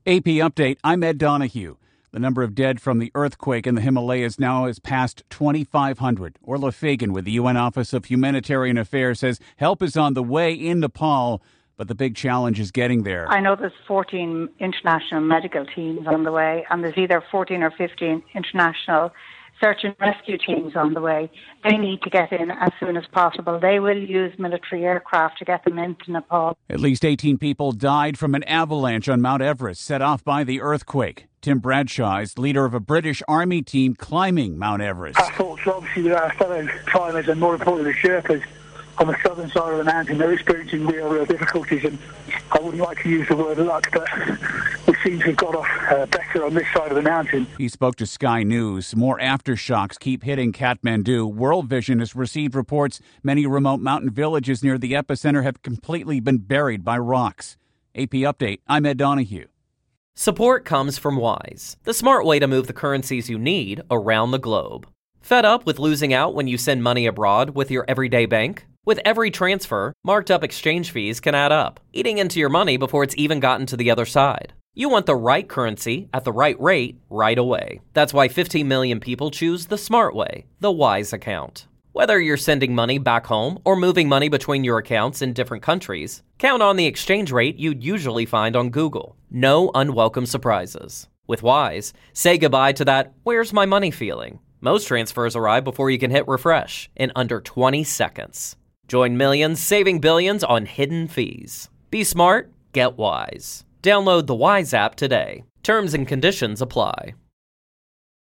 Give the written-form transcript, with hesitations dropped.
AP Update, I'm Ed Donahue. The number of dead from the earthquake in the Himalayas now has passed 2,500. Orla Fagan with the UN Office of Humanitarian Affairs says help is on the way in Nepal, but the big challenge is getting there. I know there's 14 international medical teams on the way, and there's either 14 or 15 international search and rescue teams on the way. They need to get in as soon as possible. They will use military aircraft to get them into Nepal. At least 18 people died from an avalanche on Mount Everest set off by the earthquake. Tim Bradshaw is leader of a British Army team climbing Mount Everest. Our thoughts are obviously with our fellow climbers and more importantly the Sherpas on the southern side of the mountain. They're experiencing real difficulties, and I wouldn't like to use the word luck, but we seem to have got off better on this side of the mountain. He spoke to Sky News. More aftershocks keep hitting Kathmandu. World Vision has received reports many remote mountain villages near the epicenter have completely been buried by rocks. AP Update, I'm Ed Donahue. Support comes from Wise, the smart way to move the currencies you need around the globe. Fed up with losing out when you send money abroad with your everyday bank? With every transfer, marked up exchange fees can add up, eating into your money before it's even gotten to the other side. You want the right currency at the right rate right away. That's why 15 million people choose the smart way, the Wise account. Whether you're sending money back home or moving money between your accounts in different countries, count on the exchange rate you'd usually find on Google. No unwelcome surprises. With Wise, say goodbye to that "where's my money" feeling. Most transfers arrive before you can hit refresh in under 20 seconds. Join millions saving billions on hidden fees. Be smart, get Wise. Download the Wise app today. Terms and conditions apply.